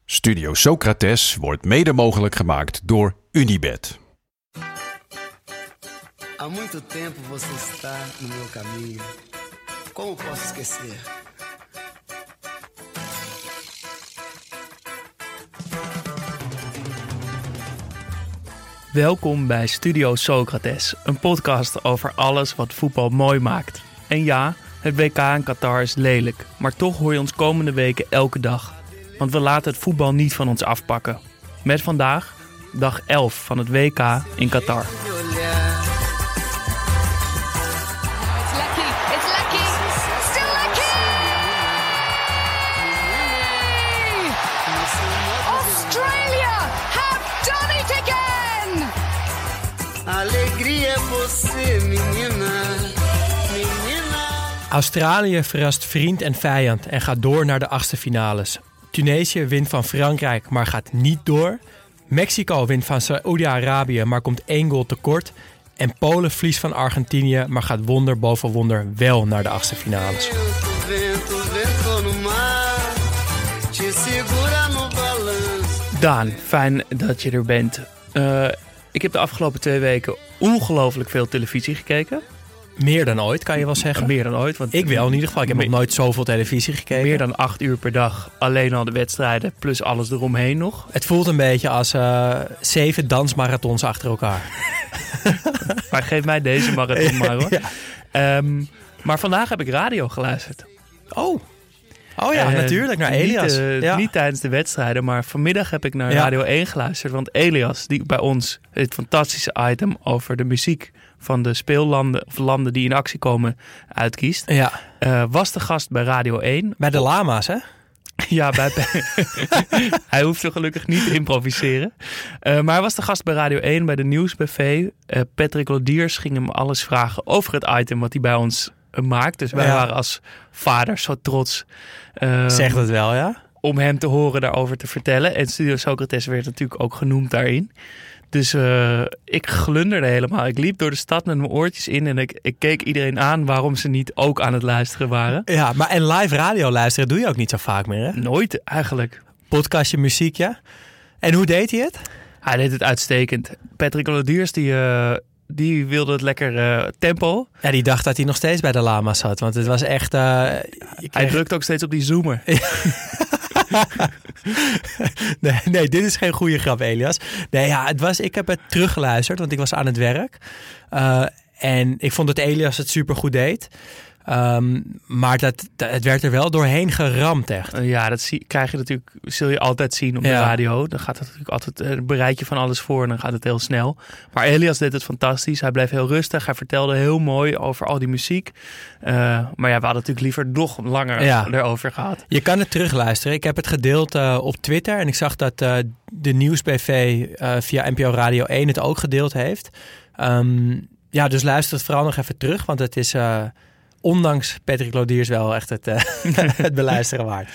Studio Socrates wordt mede mogelijk gemaakt door Unibet. Há muito tempo você está no meu caminho. Como posso esquecer? Welkom bij Studio Socrates, een podcast over alles wat voetbal mooi maakt. En ja, het WK in Qatar is lelijk, maar toch hoor je ons komende weken elke dag. Want we laten het voetbal niet van ons afpakken. Met vandaag, dag 11 van het WK in Qatar. Australië verrast vriend en vijand en gaat door naar de achtste finales. Tunesië wint van Frankrijk, maar gaat niet door. Mexico wint van Saoedi-Arabië, maar komt 1 goal tekort. En Polen verliest van Argentinië, maar gaat wonder boven wonder wel naar de achtste finales. Daan, fijn dat je er bent. Ik heb de afgelopen 2 weken ongelooflijk veel televisie gekeken. Meer dan ooit, kan je wel zeggen. Meer dan ooit. Want ik wel in ieder geval. Ik heb nog nooit zoveel televisie gekeken. Meer dan 8 uur per dag. Alleen al de wedstrijden plus alles eromheen nog. Het voelt een beetje als 7 dansmarathons achter elkaar. Maar geef mij deze marathon maar hoor. Ja. Maar vandaag heb ik radio geluisterd. Oh ja, natuurlijk. Naar Elias. Niet tijdens de wedstrijden, maar vanmiddag heb ik naar Radio 1 geluisterd. Want Elias, die bij ons het fantastische item over de muziek van de speellanden of landen die in actie komen uitkiest. Ja. Was de gast bij Radio 1. Bij de lama's, hè? Ja, hij hoefde gelukkig niet te improviseren. Maar hij was de gast bij Radio 1 bij de Nieuwsbuffet. Patrick Lodiers ging hem alles vragen over het item wat hij bij ons maakt. Dus wij waren als vaders zo trots. Zeg dat wel, ja? Om hem te horen daarover te vertellen. En Studio Socrates werd natuurlijk ook genoemd daarin. Dus ik glunderde helemaal. Ik liep door de stad met mijn oortjes in en ik keek iedereen aan waarom ze niet ook aan het luisteren waren. Ja, maar en live radio luisteren doe je ook niet zo vaak meer, hè? Nooit eigenlijk. Podcastje, muziekje. En hoe deed hij het? Hij deed het uitstekend. Patrick Lodiers, die wilde het lekker tempo. Ja, die dacht dat hij nog steeds bij de lama's zat. Want het was echt... Hij drukte ook steeds op die zoomer. Nee, dit is geen goede grap, Elias. Nee, ja, ik heb het teruggeluisterd, want ik was aan het werk. En ik vond dat Elias het supergoed deed. Maar het werd er wel doorheen geramd, echt. Ja, dat krijg je natuurlijk, zul je altijd zien op de radio. Dan gaat het natuurlijk altijd een bereidje van alles voor en dan gaat het heel snel. Maar Elias deed het fantastisch. Hij bleef heel rustig. Hij vertelde heel mooi over al die muziek. Maar ja, we hadden natuurlijk liever nog langer erover gehad. Je kan het terugluisteren. Ik heb het gedeeld op Twitter en ik zag dat de Nieuwsbv via NPO Radio 1 het ook gedeeld heeft. Dus luister het vooral nog even terug, want het is... ondanks Patrick Lodiers wel echt het beluisteren waard.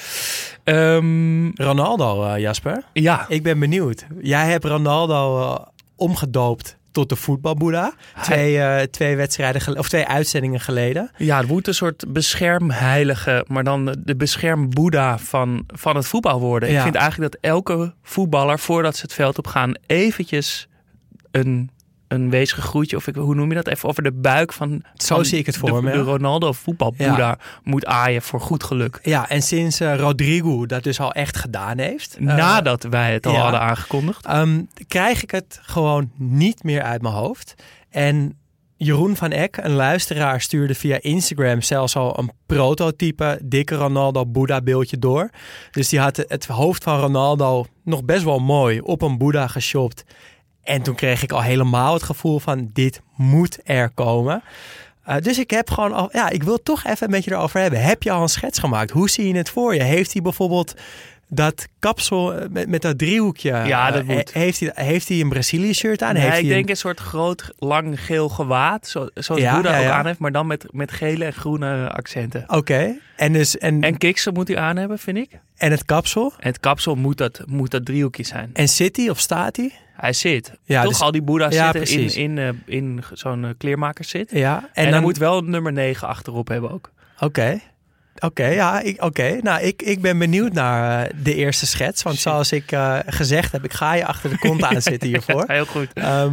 Ronaldo, Jasper. Ja. Ik ben benieuwd. Jij hebt Ronaldo omgedoopt tot de voetbalboeddha. Twee wedstrijden of 2 uitzendingen geleden. Ja, het moet een soort beschermheilige, maar dan de beschermboeddha van het voetbal worden. Ja. Ik vind eigenlijk dat elke voetballer, voordat ze het veld op gaan, eventjes een weesge groetje, of hoe noem je dat? Even over de buik van zie ik het voor me. De Ronaldo voetbalboeddha moet aaien voor goed geluk. Ja, en sinds Rodrigo dat dus al echt gedaan heeft. Nadat wij het al hadden aangekondigd. Krijg ik het gewoon niet meer uit mijn hoofd. En Jeroen van Eck, een luisteraar, stuurde via Instagram zelfs al een prototype dikke Ronaldo Boeddha beeldje door. Dus die had het hoofd van Ronaldo nog best wel mooi op een Boeddha geshopt. En toen kreeg ik al helemaal het gevoel van dit moet er komen. Dus ik heb gewoon ik wil toch even een beetje erover hebben. Heb je al een schets gemaakt? Hoe zie je het voor je? Heeft hij bijvoorbeeld dat kapsel met dat driehoekje? Ja, dat moet. Heeft hij een Brazilië shirt aan? Nee, ik denk een soort groot, lang geel gewaad. Zoals Boeddha ook aan heeft, maar dan met gele en groene accenten. Oké. En kiksen moet hij aan hebben, vind ik. En het kapsel? En het kapsel moet dat driehoekje zijn. En zit hij of staat hij? Hij zit. Ja, toch dus, al die boeddha's zitten in zo'n kleermakerszit. Ja, en dan moet wel nummer 9 achterop hebben ook. Oké. Nou, ik ben benieuwd naar de eerste schets. Want zoals ik gezegd heb, ik ga je achter de kont aan zitten hiervoor. Heel goed.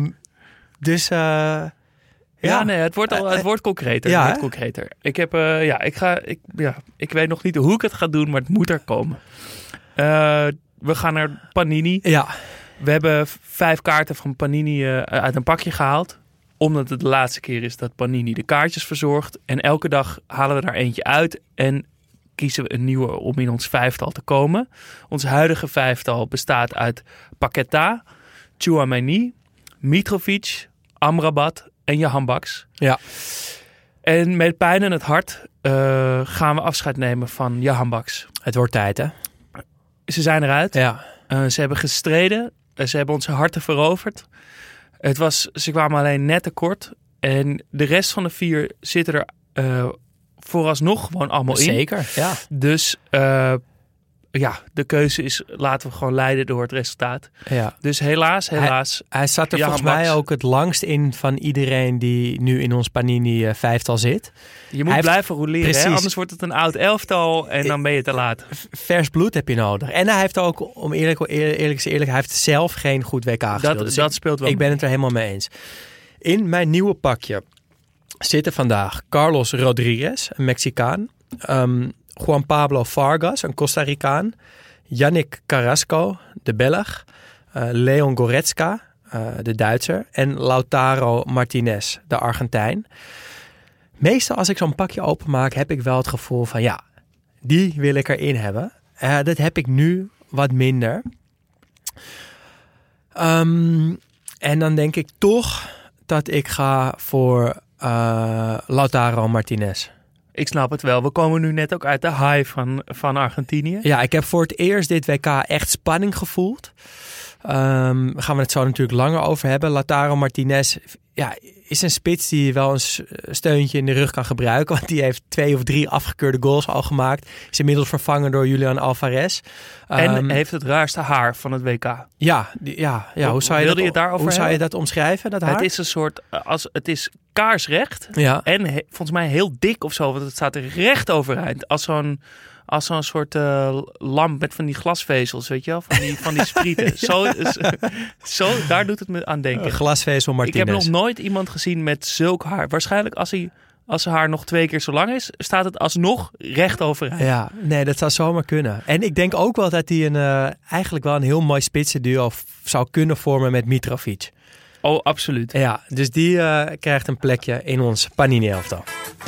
Het wordt concreter. Ja, het wordt concreter. Ik weet nog niet hoe ik het ga doen, maar het moet er komen. We gaan naar Panini. Ja. We hebben 5 kaarten van Panini uit een pakje gehaald. Omdat het de laatste keer is dat Panini de kaartjes verzorgt. En elke dag halen we daar eentje uit en kiezen we een nieuwe om in ons 5-tal te komen. Ons huidige 5-tal bestaat uit Paquetá, Tchouaméni, Mitrovic, Amrabat en Jahan Baks. Ja. En met pijn in het hart gaan we afscheid nemen van Jahan Baks. Het wordt tijd, hè? Ze zijn eruit. Ja. Ze hebben gestreden. Ze hebben onze harten veroverd. Ze kwamen alleen net tekort. En de rest van de 4 zitten er vooralsnog gewoon allemaal in. Zeker, ja. Dus de keuze is, laten we gewoon leiden door het resultaat. Ja. Dus helaas. Hij zat er volgens mij ook het langst in van iedereen die nu in ons Panini 5-tal zit. Je moet blijven roleren, hè? Anders wordt het een oud 11-tal en dan ben je te laat. Vers bloed heb je nodig. En hij heeft ook, om eerlijk hij heeft zelf geen goed WK gespeeld. Dat speelt wel. Ik ben het er helemaal mee eens. In mijn nieuwe pakje zitten vandaag Carlos Rodriguez, een Mexicaan. Juan Pablo Vargas, een Costa Ricaan. Yannick Carrasco, de Belg. Leon Goretzka, de Duitser. En Lautaro Martinez, de Argentijn. Meestal als ik zo'n pakje openmaak, heb ik wel het gevoel van die wil ik erin hebben. Dat heb ik nu wat minder. En dan denk ik toch dat ik ga voor Lautaro Martinez. Ik snap het wel. We komen nu net ook uit de high van Argentinië. Ja, ik heb voor het eerst dit WK echt spanning gevoeld. Gaan we het zo natuurlijk langer over hebben. Lautaro Martinez is een spits die wel een steuntje in de rug kan gebruiken. Want die heeft 2 of 3 afgekeurde goals al gemaakt. Is inmiddels vervangen door Julian Alvarez. En heeft het raarste haar van het WK. Ja. Hoe zou je dat omschrijven, dat haar? Het is een soort, het is kaarsrecht. Ja. En volgens mij heel dik of zo. Want het staat er recht overeind. Als zo'n soort lamp met van die glasvezels, weet je wel? Van die sprieten. zo, daar doet het me aan denken. Glasvezel Martinez. Ik heb nog nooit iemand gezien met zulk haar. Waarschijnlijk als zijn haar nog 2 keer zo lang is, staat het alsnog recht overeind. Ja, nee, dat zou zomaar kunnen. En ik denk ook wel dat hij eigenlijk wel een heel mooi spitsenduo zou kunnen vormen met Mitrovic. Oh, absoluut. Ja, dus die krijgt een plekje in ons Panini-elftal.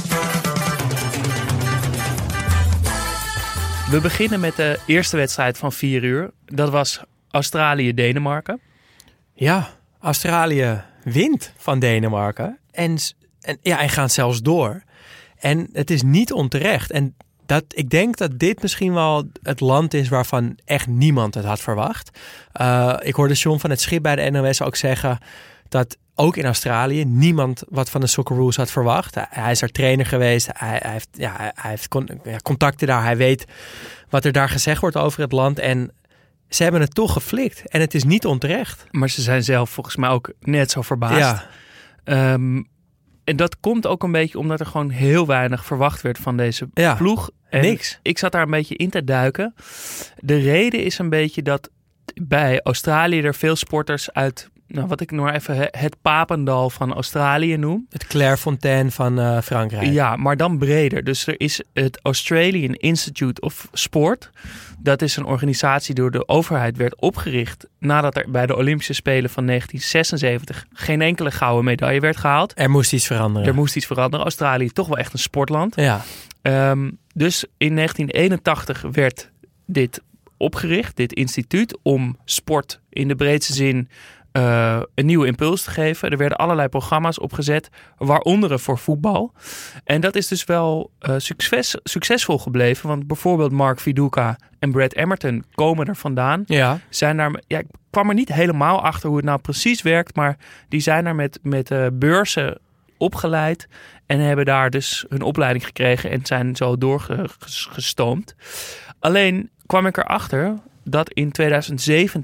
We beginnen met de eerste wedstrijd van 4 uur. Dat was Australië-Denemarken. Ja, Australië wint van Denemarken. En gaat zelfs door. En het is niet onterecht. En ik denk dat dit misschien wel het land is waarvan echt niemand het had verwacht. Ik hoorde John van het Schip bij de NOS ook zeggen dat ook in Australië niemand wat van de Socceroos had verwacht. Hij is er trainer geweest. Hij heeft contacten daar. Hij weet wat er daar gezegd wordt over het land. En ze hebben het toch geflikt. En het is niet onterecht. Maar ze zijn zelf volgens mij ook net zo verbaasd. Ja. En dat komt ook een beetje omdat er gewoon heel weinig verwacht werd van deze ploeg. En niks. Ik zat daar een beetje in te duiken. De reden is een beetje dat bij Australië er veel sporters uit, wat ik nog even het Papendal van Australië noem. Het Clairefontaine van Frankrijk. Ja, maar dan breder. Dus er is het Australian Institute of Sport. Dat is een organisatie die door de overheid werd opgericht nadat er bij de Olympische Spelen van 1976 geen enkele gouden medaille werd gehaald. Er moest iets veranderen. Australië is toch wel echt een sportland. Ja. Dus in 1981 werd dit opgericht, dit instituut, om sport in de breedste zin een nieuwe impuls te geven. Er werden allerlei programma's opgezet, waaronder voor voetbal. En dat is dus wel succesvol gebleven, want bijvoorbeeld Mark Viduka en Brad Emerton komen er vandaan. Ja. Ik kwam er niet helemaal achter hoe het nou precies werkt, maar die zijn daar met beurzen opgeleid en hebben daar dus hun opleiding gekregen en zijn zo doorgestoomd. Alleen kwam ik erachter dat in 2017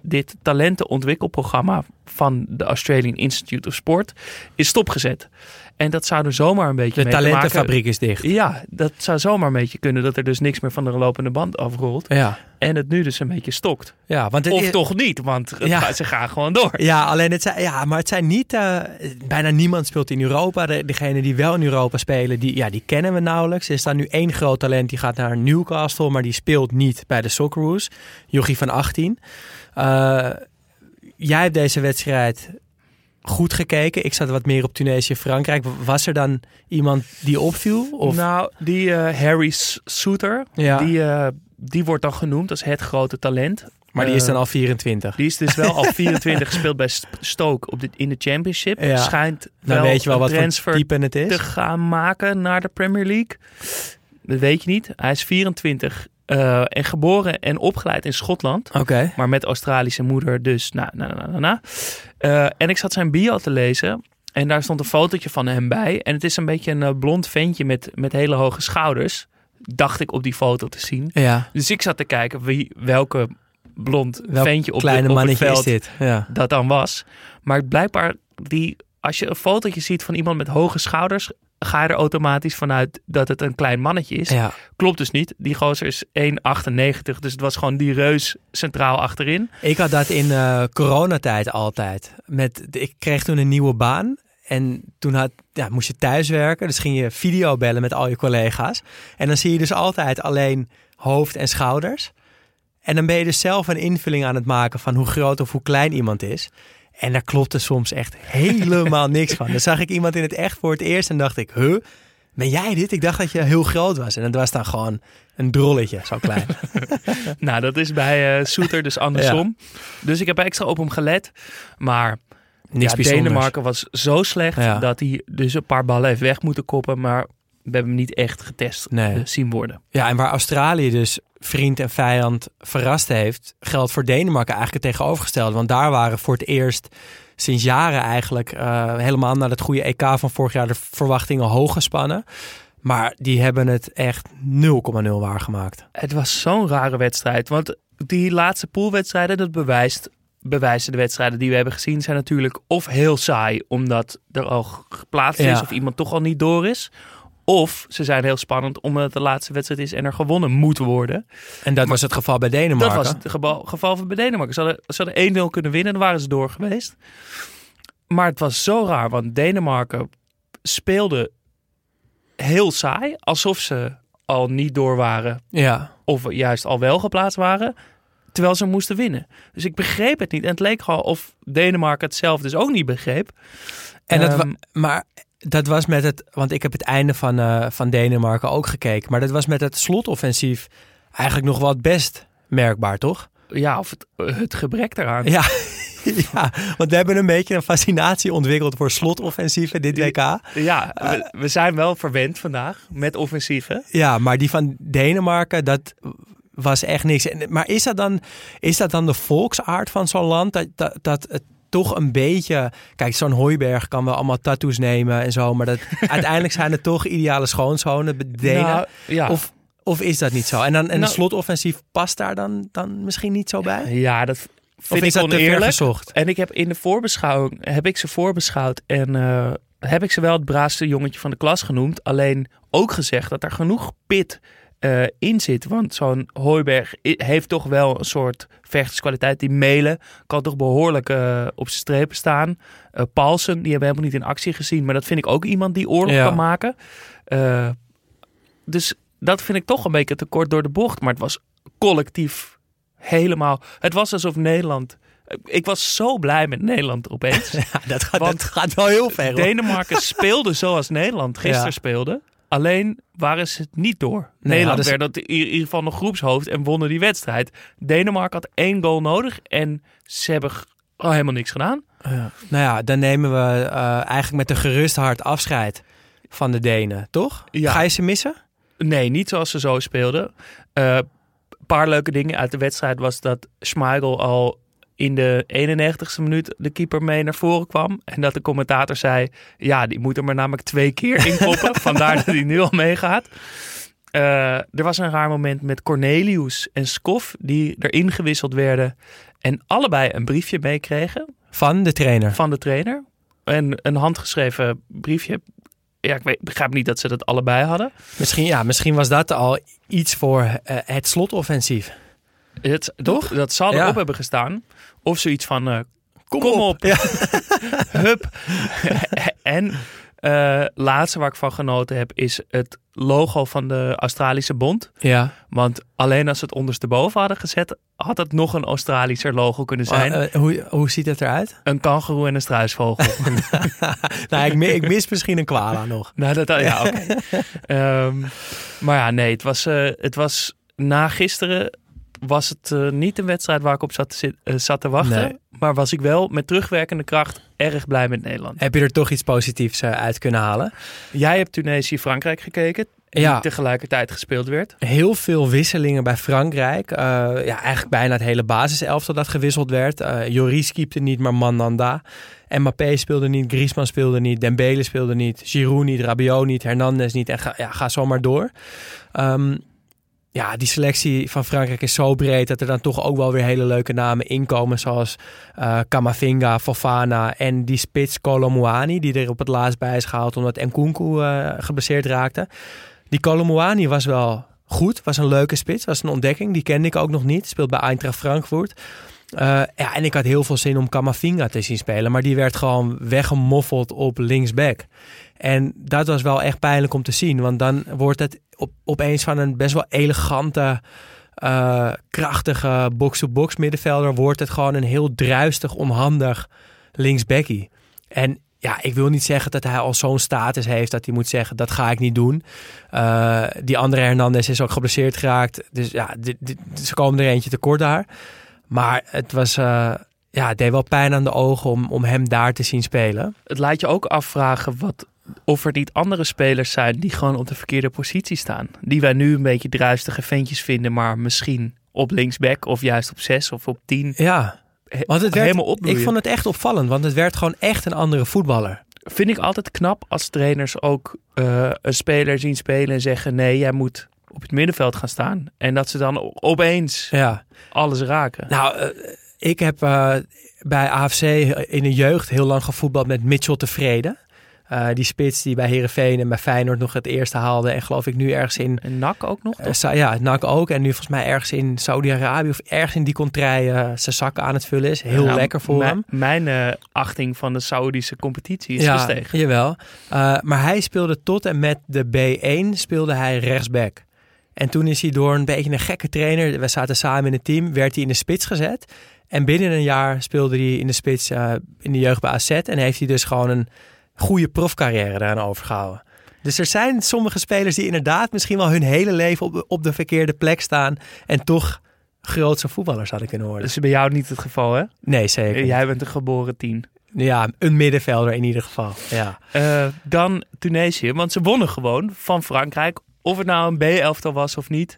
dit talentenontwikkelprogramma van de Australian Institute of Sport is stopgezet. En dat zou er zomaar een beetje De mee te maken... talentenfabriek is dicht. Ja, dat zou zomaar een beetje kunnen dat er dus niks meer van de lopende band afrolt. Ja, En het nu dus een beetje stokt. ja want Of toch niet, want ze gaan gewoon door. Ja, alleen maar het zijn niet... bijna niemand speelt in Europa. Degenen die wel in Europa spelen, die kennen we nauwelijks. Er staat nu 1 groot talent, die gaat naar Newcastle, maar die speelt niet bij de Socceroos. Jochie van 18. Jij hebt deze wedstrijd goed gekeken. Ik zat wat meer op Tunesië-Frankrijk. Was er dan iemand die opviel? Of? Nou, die Harry Souttar, die wordt dan genoemd als het grote talent. Maar die is dan al 24. Die is dus wel al 24 gespeeld bij Stoke in de Championship. Ja. Schijnt Dan wel weet je wel wat voor transfer type het is. te gaan maken naar de Premier League. Dat weet je niet. Hij is 24 en geboren en opgeleid in Schotland. Oké. Maar met Australische moeder dus. En ik zat zijn bio te lezen. En daar stond een fotootje van hem bij. En het is een beetje een blond ventje met hele hoge schouders. Dacht ik op die foto te zien. Ja. Dus ik zat te kijken welke blond ventje op kleine het mannetje veld is dit? Ja. dat dan was. Maar blijkbaar, als je een fotootje ziet van iemand met hoge schouders, ga je er automatisch vanuit dat het een klein mannetje is. Ja. Klopt dus niet. Die gozer is 1,98. Dus het was gewoon die reus centraal achterin. Ik had dat in coronatijd altijd. Ik kreeg toen een nieuwe baan. En toen moest je thuiswerken. Dus ging je videobellen met al je collega's. En dan zie je dus altijd alleen hoofd en schouders. En dan ben je dus zelf een invulling aan het maken van hoe groot of hoe klein iemand is. En daar klopte soms echt helemaal niks van. Dan zag ik iemand in het echt voor het eerst en dacht ik, ben jij dit? Ik dacht dat je heel groot was. En dat was dan gewoon een drolletje, zo klein. Nou, dat is bij Souttar dus andersom. Ja. Dus ik heb extra op hem gelet. Maar Denemarken was zo slecht dat hij dus een paar ballen heeft weg moeten koppen. Maar we hebben hem niet echt getest zien worden. Ja, en waar Australië dus vriend en vijand verrast heeft, geldt voor Denemarken eigenlijk het tegenovergestelde. Want daar waren voor het eerst sinds jaren eigenlijk helemaal naar het goede EK van vorig jaar de verwachtingen hoog gespannen. Maar die hebben het echt 0,0 waargemaakt. Het was zo'n rare wedstrijd. Want die laatste poolwedstrijden, dat bewijzen de wedstrijden die we hebben gezien, zijn natuurlijk of heel saai, omdat er al geplaatst is of iemand toch al niet door is. Of ze zijn heel spannend omdat het de laatste wedstrijd is en er gewonnen moet worden. En dat was het geval bij Denemarken? Dat was het geval bij Denemarken. Ze hadden 1-0 kunnen winnen, dan waren ze door geweest. Maar het was zo raar, want Denemarken speelde heel saai, alsof ze al niet door waren. Ja. Of juist al wel geplaatst waren, terwijl ze moesten winnen. Dus ik begreep het niet. En het leek gewoon of Denemarken het zelf dus ook niet begreep. En dat was met het, want ik heb het einde van Denemarken ook gekeken. Maar dat was met het slotoffensief eigenlijk nog wel het best merkbaar, toch? Ja, of het gebrek daaraan. Ja, ja, want we hebben een beetje een fascinatie ontwikkeld voor slotoffensieven dit WK. Ja, we zijn wel verwend vandaag met offensieven. Ja, maar die van Denemarken, dat was echt niks. Maar is dat dan de volksaard van zo'n land? Dat het toch een beetje... Kijk, zo'n Hooiberg kan wel allemaal tattoos nemen en zo. Maar uiteindelijk zijn het toch ideale schoonzonen, Denen. Nou, ja. Of is dat niet zo? En de slotoffensief past daar dan misschien niet zo bij? Ja, dat vind ik oneerlijk. En ik heb in de voorbeschouwing ze voorbeschouwd en heb ik ze wel het braafste jongetje van de klas genoemd. Alleen ook gezegd dat er genoeg pit in zit. Want zo'n Hooiberg heeft toch wel een soort vechterskwaliteit. Die Melen kan toch behoorlijk op zijn strepen staan. Paulsen, die hebben we helemaal niet in actie gezien. Maar dat vind ik ook iemand die oorlog kan maken. Dus dat vind ik toch een beetje tekort door de bocht. Maar het was collectief helemaal... Het was alsof Nederland... Ik was zo blij met Nederland opeens. Ja, dat gaat wel heel ver. Denemarken speelde zoals Nederland gisteren speelde. Alleen waren ze het niet door. Nederland werd in ieder geval nog groepshoofd en wonnen die wedstrijd. Denemarken had 1 goal nodig en ze hebben helemaal niks gedaan. Ja. Nou ja, dan nemen we eigenlijk met een gerust hart afscheid van de Denen, toch? Ja. Ga je ze missen? Nee, niet zoals ze zo speelden. Een paar leuke dingen uit de wedstrijd was dat Schmeichel al in de 91ste minuut de keeper mee naar voren kwam. En dat de commentator zei, ja, die moet er maar namelijk 2 keer in koppen. Vandaar dat hij nu al meegaat. Er was een raar moment met Cornelius en Skof die erin gewisseld werden en allebei een briefje meekregen. Van de trainer. En een handgeschreven briefje. Ja, ik begrijp niet dat ze dat allebei hadden. Misschien was dat al iets voor het slotoffensief. Toch? Dat zal erop hebben gestaan. Of zoiets van, kom op. Ja. Hup. En laatste waar ik van genoten heb is het logo van de Australische Bond. Ja. Want alleen als ze het ondersteboven hadden gezet, had het nog een Australischer logo kunnen zijn. Hoe ziet het eruit? Een kangoeroe en een struisvogel. Ik mis misschien een koala nog. Nou, oké. Maar ja, nee, het was na gisteren was het niet een wedstrijd waar ik op zat te wachten. Nee. Maar was ik wel met terugwerkende kracht erg blij met Nederland. Heb je er toch iets positiefs uit kunnen halen? Jij hebt Tunesië-Frankrijk gekeken. Die tegelijkertijd gespeeld werd. Heel veel wisselingen bij Frankrijk. Eigenlijk bijna het hele basiselftal dat gewisseld werd. Lloris keepte niet, maar Mandanda. Mbappé speelde niet, Griezmann speelde niet, Dembele speelde niet, Giroud niet, Rabiot niet, Hernandez niet. En ga zo maar door. Die selectie van Frankrijk is zo breed dat er dan toch ook wel weer hele leuke namen inkomen. Zoals Camavinga, Fofana en die spits Kolo Muani, die er op het laatst bij is gehaald omdat Nkunku geblesseerd raakte. Die Kolo Muani was wel goed, was een leuke spits, was een ontdekking. Die kende ik ook nog niet, speelt bij Eintracht Frankfurt. En ik had heel veel zin om Camavinga te zien spelen, maar die werd gewoon weggemoffeld op linksback. En dat was wel echt pijnlijk om te zien, want dan wordt het opeens van een best wel elegante, krachtige box-to-box middenvelder, wordt het gewoon een heel druistig, onhandig linksbackie. En ja, ik wil niet zeggen dat hij al zo'n status heeft dat hij moet zeggen, dat ga ik niet doen. Die andere Hernandez is ook geblesseerd geraakt, dus ja, ze komen er eentje tekort daar. Maar het was, het deed wel pijn aan de ogen om hem daar te zien spelen. Het laat je ook afvragen of er niet andere spelers zijn die gewoon op de verkeerde positie staan. Die wij nu een beetje druistige ventjes vinden, maar misschien op linksback of juist op 6 of op 10. Ja, want het werd, helemaal opbloeien. Ik vond het echt opvallend, want het werd gewoon echt een andere voetballer. Vind ik altijd knap als trainers ook een speler zien spelen en zeggen, nee, jij moet op het middenveld gaan staan. En dat ze dan opeens alles raken. Nou, ik heb bij AFC in de jeugd heel lang gevoetbald met Mitchell Tevreden. Die spits die bij Heerenveen en bij Feyenoord nog het eerste haalde. En geloof ik nu ergens in... En NAC ook nog? NAC ook. En nu volgens mij ergens in Saudi-Arabië of ergens in die contrij zijn zakken aan het vullen is. Heel lekker voor hem. Mijn achting van de Saoedische competitie is gestegen. Jawel. Maar hij speelde tot en met de B1 speelde hij rechtsback. En toen is hij door een beetje een gekke trainer, we zaten samen in het team, werd hij in de spits gezet. En binnen een jaar speelde hij in de spits in de jeugd bij AZ. En heeft hij dus gewoon een goede profcarrière daaraan overgehouden. Dus er zijn sommige spelers die inderdaad misschien wel hun hele leven op de verkeerde plek staan. En toch grootse voetballers hadden kunnen worden. Dat is bij jou niet het geval, hè? Nee, zeker. Jij bent een geboren 10. Ja, een middenvelder in ieder geval. Ja. Dan Tunesië, want ze wonnen gewoon van Frankrijk. Of het nou een B-elftal was of niet,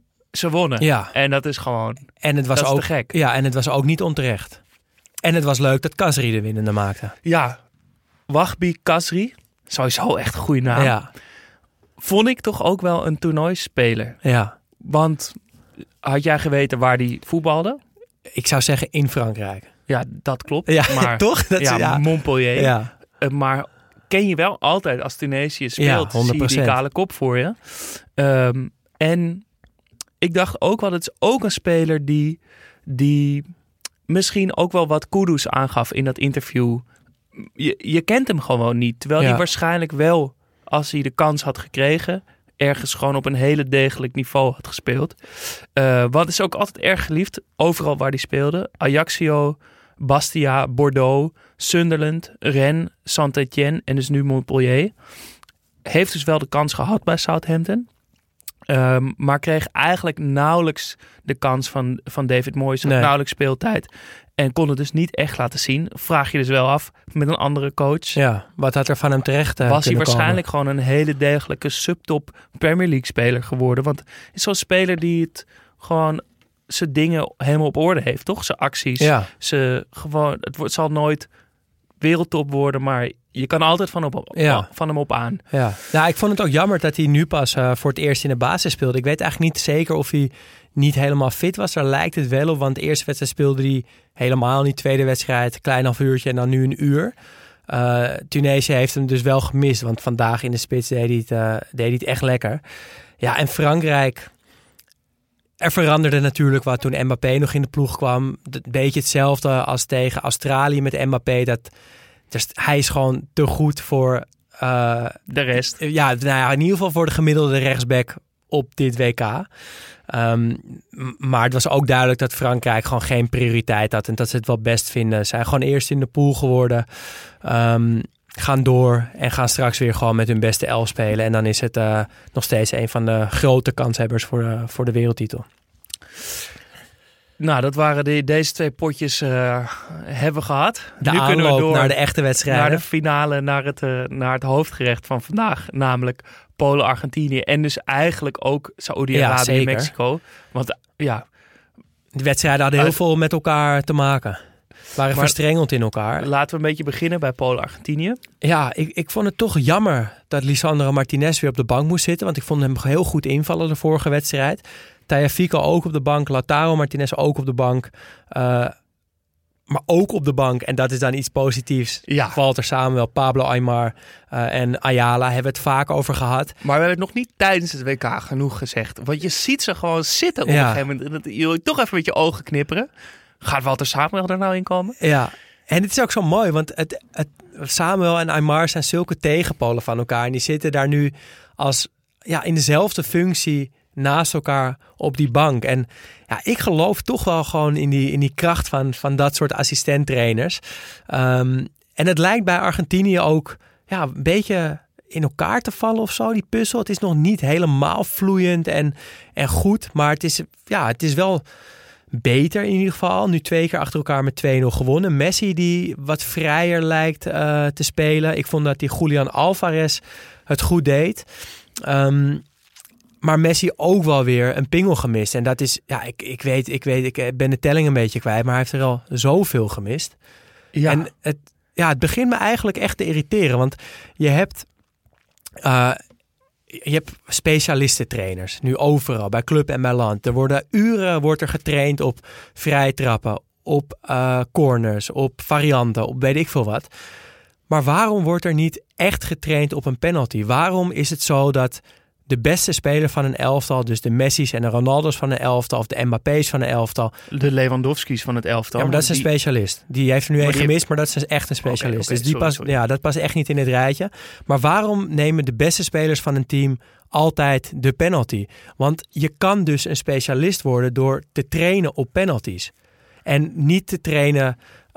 ze wonnen. Ja. En dat is gewoon, en het was dat ook is te gek. Ja, en het was ook niet onterecht. En het was leuk dat Khazri de winnende maakte. Ja, Wahbi Khazri, sowieso echt een goede naam. Ja. Vond ik toch ook wel een toernooispeler. Ja. Want had jij geweten waar die voetbalde? Ik zou zeggen in Frankrijk. Ja, dat klopt. Ja, maar, toch? Montpellier. Ja. Maar ken je wel altijd als Tunesië speelt, ja, 100%. zie je die kale kop voor je. En ik dacht ook wel, het is ook een speler die misschien ook wel wat kudos aangaf in dat interview. Je kent hem gewoon niet. Terwijl hij waarschijnlijk wel, als hij de kans had gekregen, ergens gewoon op een hele degelijk niveau had gespeeld. Wat is ook altijd erg geliefd, overal waar hij speelde. Ajaccio, Bastia, Bordeaux, Sunderland, Rennes, Saint-Étienne en dus nu Montpellier. Heeft dus wel de kans gehad bij Southampton. Maar kreeg eigenlijk nauwelijks de kans van David Moyes. Nee. Nauwelijks speeltijd. En kon het dus niet echt laten zien. Vraag je dus wel af met een andere coach. Ja, wat had er van hem terecht was hij waarschijnlijk komen? Gewoon een hele degelijke subtop Premier League speler geworden. Want het is zo'n speler die het gewoon zijn dingen helemaal op orde heeft, toch? Zijn acties. Ja. Het zal nooit wereldtop worden, maar je kan altijd van hem op aan. Ja. Nou, ik vond het ook jammer dat hij nu pas voor het eerst in de basis speelde. Ik weet eigenlijk niet zeker of hij niet helemaal fit was. Daar lijkt het wel op, want de eerste wedstrijd speelde hij helemaal niet. Tweede wedstrijd, een klein half uurtje en dan nu een uur. Tunesië heeft hem dus wel gemist, want vandaag in de spits deed hij het echt lekker. Ja, en Frankrijk, er veranderde natuurlijk wat toen Mbappé nog in de ploeg kwam. Een beetje hetzelfde als tegen Australië met Mbappé. Hij is gewoon te goed voor de rest. Ja, in ieder geval voor de gemiddelde rechtsback op dit WK. Maar het was ook duidelijk dat Frankrijk gewoon geen prioriteit had en dat ze het wel best vinden. Ze zijn gewoon eerst in de pool geworden. Gaan door en gaan straks weer gewoon met hun beste 11 spelen. En dan is het nog steeds een van de grote kanshebbers voor de wereldtitel. Nou, dat waren deze 2 potjes hebben we gehad. Nu aanloop kunnen we door naar de echte wedstrijden. Naar de finale, naar het hoofdgerecht van vandaag. Namelijk Polen-Argentinië. En dus eigenlijk ook Saoedi-Arabië en Mexico. Want ja, die wedstrijden hadden heel veel met elkaar te maken. Waren verstrengeld in elkaar. Laten we een beetje beginnen bij Polen-Argentinië. Ja, ik vond het toch jammer dat Lisandro Martinez weer op de bank moest zitten. Want ik vond hem heel goed invallen de vorige wedstrijd. Tagliafico ook op de bank. Lautaro Martinez ook op de bank. Maar ook op de bank, en dat is dan iets positiefs. Ja. Walter Samuel, Pablo Aimar en Ayala hebben we het vaak over gehad. Maar we hebben het nog niet tijdens het WK genoeg gezegd. Want je ziet ze gewoon zitten op een gegeven moment. Je wil toch even met je ogen knipperen. Gaat Walter Samuel er nou in komen? Ja, en het is ook zo mooi, want Samuel en Aimar zijn zulke tegenpolen van elkaar. En die zitten daar nu in dezelfde functie naast elkaar op die bank. En ja, ik geloof toch wel gewoon in die kracht van dat soort assistenttrainers. En het lijkt bij Argentinië ook een beetje in elkaar te vallen of zo, die puzzel. Het is nog niet helemaal vloeiend en goed, maar het is wel beter in ieder geval. Nu 2 keer achter elkaar met 2-0 gewonnen. Messi die wat vrijer lijkt te spelen. Ik vond dat die Julian Alvarez het goed deed. Maar Messi ook wel weer een pingel gemist. En dat is, ik weet, ik ben de telling een beetje kwijt, maar hij heeft er al zoveel gemist. Ja. En het begint me eigenlijk echt te irriteren, want je hebt specialistentrainers nu overal, bij club en bij land. Er worden wordt er getraind op vrijtrappen, op corners, op varianten, op weet ik veel wat. Maar waarom wordt er niet echt getraind op een penalty? Waarom is het zo dat de beste speler van een elftal, dus de Messi's en de Ronaldo's van een elftal, of de Mbappé's van een elftal, de Lewandowski's van het elftal. Ja, maar dat is een specialist. Die heeft er nu één gemist, maar dat is echt een specialist. Okay, dus dat past echt niet in het rijtje. Maar waarom nemen de beste spelers van een team altijd de penalty? Want je kan dus een specialist worden door te trainen op penalties. En niet te trainen,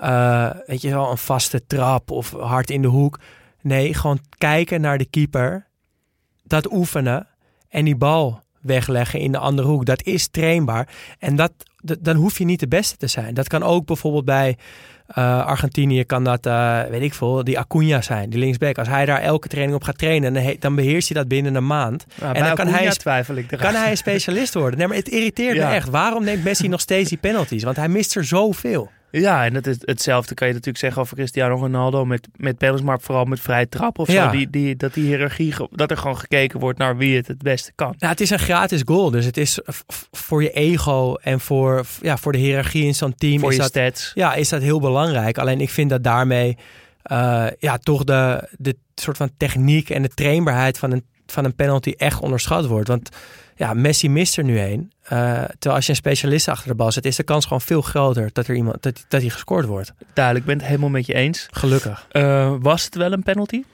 een vaste trap of hard in de hoek. Nee, gewoon kijken naar de keeper, dat oefenen en die bal wegleggen in de andere hoek. Dat is trainbaar. En dan hoef je niet de beste te zijn. Dat kan ook bijvoorbeeld bij Argentinië kan dat, die Acuña zijn, die linksback. Als hij daar elke training op gaat trainen, dan beheerst hij dat binnen een maand. Ja, en dan kan hij een specialist worden. Nee, maar het irriteert me echt. Waarom neemt Messi nog steeds die penalties? Want hij mist er zoveel. Ja, en hetzelfde kan je natuurlijk zeggen over Cristiano Ronaldo met penalties, maar vooral met vrije trap of zo. Dat die hiërarchie, dat er gewoon gekeken wordt naar wie het beste kan. Nou, het is een gratis goal, dus het is voor je ego en voor de hiërarchie in zo'n team. Voor je stats. Ja, is dat heel belangrijk. Alleen ik vind dat daarmee toch de soort van techniek en de trainbaarheid van een penalty echt onderschat wordt. Want Messi mist er nu één. Terwijl als je een specialist achter de bal zet, is de kans gewoon veel groter dat hij gescoord wordt. Duidelijk, ik ben het helemaal met je eens. Gelukkig. Was het wel een penalty?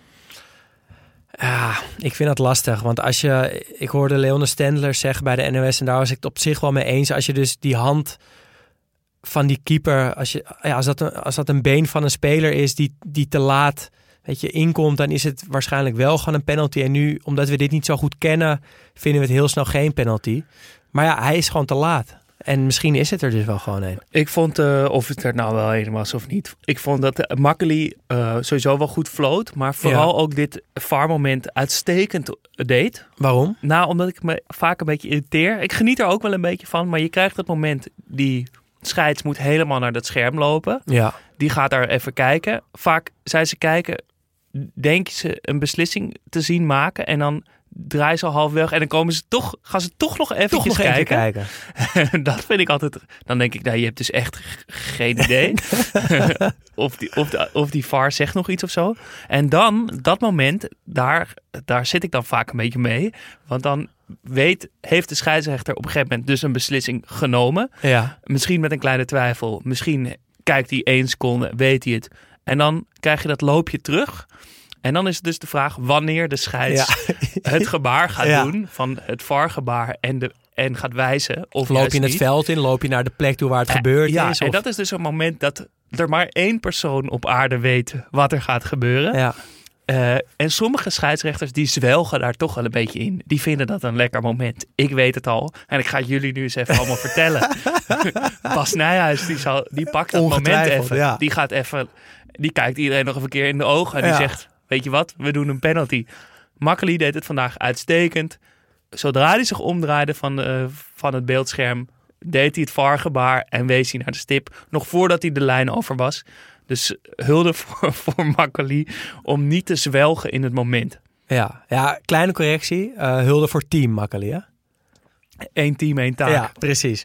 Ja, ik vind dat lastig. Want ik hoorde Leone Stendler zeggen bij de NOS, en daar was ik het op zich wel mee eens. Als je dus die hand van die keeper, als dat een been van een speler is die te laat inkomt, dan is het waarschijnlijk wel gewoon een penalty. En nu, omdat we dit niet zo goed kennen, vinden we het heel snel geen penalty. Maar hij is gewoon te laat. En misschien is het er dus wel gewoon een. Ik vond, of het er nou wel een was of niet, ik vond dat Makkely sowieso wel goed floot, maar vooral ook dit VAR-moment uitstekend deed. Waarom? Nou, omdat ik me vaak een beetje irriteer. Ik geniet er ook wel een beetje van, maar je krijgt het moment, die scheids moet helemaal naar dat scherm lopen. Ja. Die gaat daar even kijken. Vaak zijn ze kijken denk je ze een beslissing te zien maken en dan draaien ze al halfweg en dan gaan ze toch nog eventjes kijken. Dat vind ik altijd. Dan denk ik, je hebt dus echt geen idee of die VAR zegt nog iets of zo. En dan, dat moment, daar zit ik dan vaak een beetje mee. Want dan heeft de scheidsrechter op een gegeven moment dus een beslissing genomen. Ja. Misschien met een kleine twijfel. Misschien kijkt hij 1 seconde, weet hij het. En dan krijg je dat loopje terug. En dan is het dus de vraag wanneer de scheids het gebaar gaat doen van het VAR-gebaar en gaat wijzen. Of loop je in het veld in, loop je naar de plek toe waar het gebeurd is. En dat is dus een moment dat er maar 1 persoon op aarde weet wat er gaat gebeuren. Ja. En sommige scheidsrechters die zwelgen daar toch wel een beetje in. Die vinden dat een lekker moment. Ik weet het al. En ik ga het jullie nu eens even allemaal vertellen. Bas Nijhuis, die pakt dat moment even. Ja. Die kijkt iedereen nog een keer in de ogen. En die zegt, weet je wat, we doen een penalty. Makkely deed het vandaag uitstekend. Zodra hij zich omdraaide van het beeldscherm, deed hij het VAR-gebaar en wees hij naar de stip. Nog voordat hij de lijn over was. Dus hulde voor Makkely om niet te zwelgen in het moment. Ja, kleine correctie. Hulde voor team Makkely, hè? 1 team, 1 taak. Ja, precies.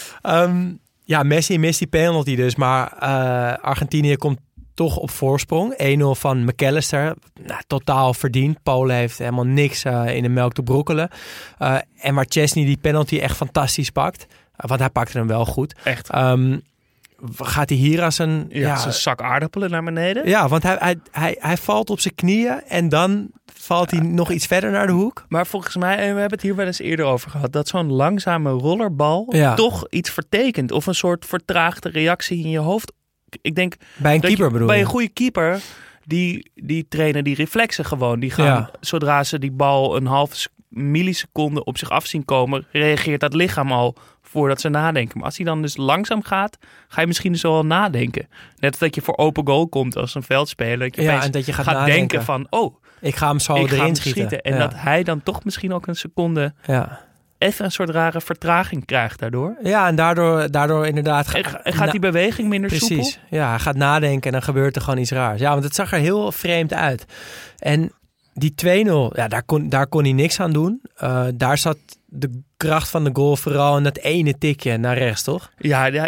Messi mist die penalty dus. Maar Argentinië komt toch op voorsprong. 1-0 van McAllister. Totaal verdiend. Polen heeft helemaal niks in de melk te brokkelen. En waar Chesney die penalty echt fantastisch pakt. Want hij pakte hem wel goed. Echt. Gaat hij hier als een zak aardappelen naar beneden? Ja, want hij valt op zijn knieën en dan valt hij nog iets verder naar de hoek. Maar volgens mij, en we hebben het hier wel eens eerder over gehad, dat zo'n langzame rollerbal toch iets vertekent. Of een soort vertraagde reactie in je hoofd. Ik denk, bij een keeper bedoel je? Bij een goede keeper, die trainen die reflexen gewoon. Die gaan, zodra ze die bal een halve milliseconde op zich af zien komen, reageert dat lichaam al voordat ze nadenken. Maar als hij dan dus langzaam gaat, ga je misschien dus wel nadenken. Net als dat je voor open goal komt als een veldspeler. Dat je gaat denken van, ik ga hem zo erin schieten. En dat hij dan toch misschien ook een seconde even een soort rare vertraging krijgt daardoor. Ja, en daardoor inderdaad... gaat die beweging minder soepel? Precies. Ja, hij gaat nadenken en dan gebeurt er gewoon iets raars. Ja, want het zag er heel vreemd uit. En die 2-0, daar kon hij niks aan doen. Daar zat de kracht van de goal vooral in dat ene tikje naar rechts, toch? Ja,